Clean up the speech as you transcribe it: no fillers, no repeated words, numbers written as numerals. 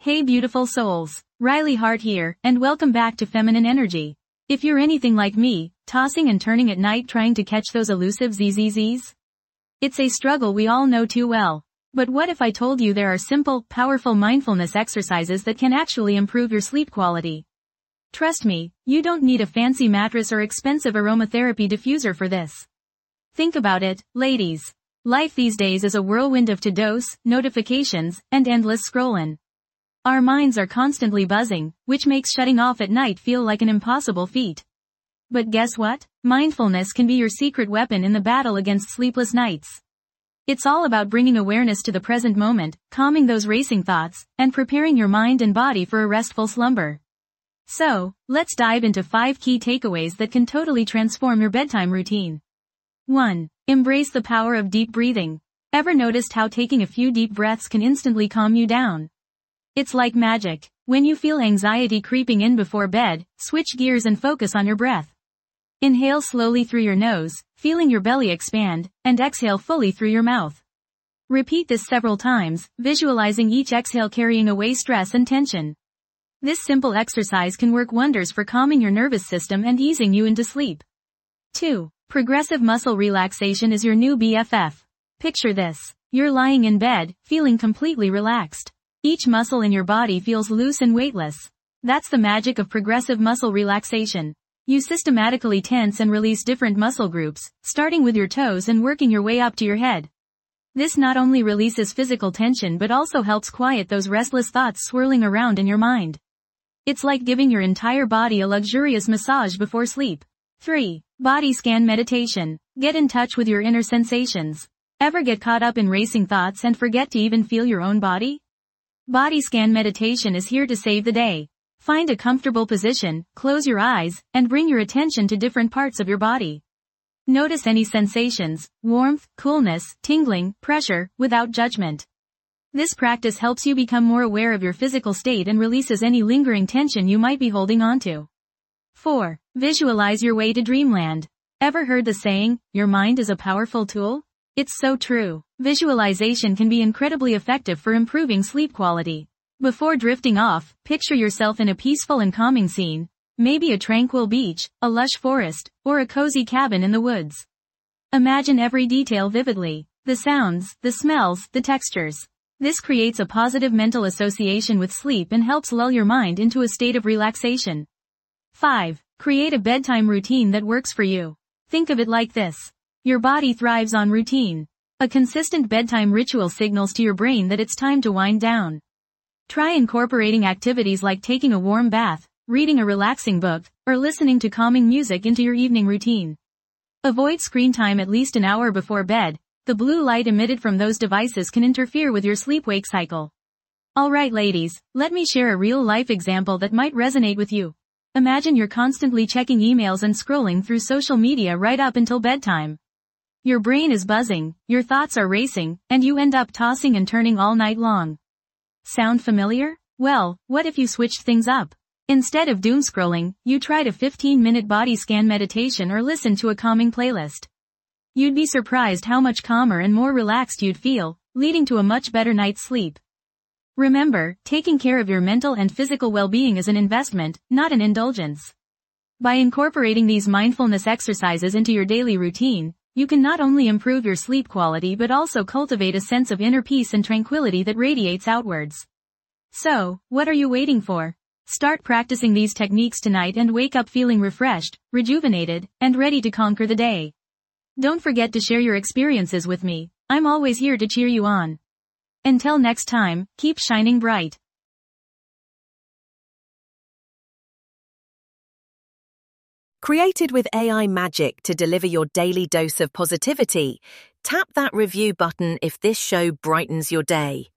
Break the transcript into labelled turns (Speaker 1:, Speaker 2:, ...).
Speaker 1: Hey beautiful souls, Riley Hart here, and welcome back to Feminine Energy. If you're anything like me, tossing and turning at night trying to catch those elusive ZZZs? It's a struggle we all know too well. But what if I told you there are simple, powerful mindfulness exercises that can actually improve your sleep quality? Trust me, you don't need a fancy mattress or expensive aromatherapy diffuser for this. Think about it, ladies. Life these days is a whirlwind of to-dos, notifications, and endless scrollin'. Our minds are constantly buzzing, which makes shutting off at night feel like an impossible feat. But guess what? Mindfulness can be your secret weapon in the battle against sleepless nights. It's all about bringing awareness to the present moment, calming those racing thoughts, and preparing your mind and body for a restful slumber. So, let's dive into 5 key takeaways that can totally transform your bedtime routine. 1. Embrace the power of deep breathing. Ever noticed how taking a few deep breaths can instantly calm you down? It's like magic. When you feel anxiety creeping in before bed, switch gears and focus on your breath. Inhale slowly through your nose, feeling your belly expand, and exhale fully through your mouth. Repeat this several times, visualizing each exhale carrying away stress and tension. This simple exercise can work wonders for calming your nervous system and easing you into sleep. 2. Progressive muscle relaxation is your new BFF. Picture this. You're lying in bed, feeling completely relaxed. Each muscle in your body feels loose and weightless. That's the magic of progressive muscle relaxation. You systematically tense and release different muscle groups, starting with your toes and working your way up to your head. This not only releases physical tension but also helps quiet those restless thoughts swirling around in your mind. It's like giving your entire body a luxurious massage before sleep. 3. Body scan meditation. Get in touch with your inner sensations. Ever get caught up in racing thoughts and forget to even feel your own body? Body scan meditation is here to save the day. Find a comfortable position, close your eyes, and bring your attention to different parts of your body. Notice any sensations, warmth, coolness, tingling, pressure, without judgment. This practice helps you become more aware of your physical state and releases any lingering tension you might be holding onto. 4. Visualize your way to dreamland. Ever heard the saying, your mind is a powerful tool? It's so true. Visualization can be incredibly effective for improving sleep quality. Before drifting off, picture yourself in a peaceful and calming scene, maybe a tranquil beach, a lush forest, or a cozy cabin in the woods. Imagine every detail vividly, the sounds, the smells, the textures. This creates a positive mental association with sleep and helps lull your mind into a state of relaxation. 5. Create a bedtime routine that works for you. Think of it like this. Your body thrives on routine. A consistent bedtime ritual signals to your brain that it's time to wind down. Try incorporating activities like taking a warm bath, reading a relaxing book, or listening to calming music into your evening routine. Avoid screen time at least an hour before bed. The blue light emitted from those devices can interfere with your sleep-wake cycle. Alright ladies, let me share a real-life example that might resonate with you. Imagine you're constantly checking emails and scrolling through social media right up until bedtime. Your brain is buzzing, your thoughts are racing, and you end up tossing and turning all night long. Sound familiar? Well, what if you switched things up? Instead of doom scrolling, you tried a 15-minute body scan meditation or listen to a calming playlist. You'd be surprised how much calmer and more relaxed you'd feel, leading to a much better night's sleep. Remember, taking care of your mental and physical well-being is an investment, not an indulgence. By incorporating these mindfulness exercises into your daily routine, you can not only improve your sleep quality but also cultivate a sense of inner peace and tranquility that radiates outwards. So, what are you waiting for? Start practicing these techniques tonight and wake up feeling refreshed, rejuvenated, and ready to conquer the day. Don't forget to share your experiences with me. I'm always here to cheer you on. Until next time, keep shining bright.
Speaker 2: Created with AI magic to deliver your daily dose of positivity, tap that review button if this show brightens your day.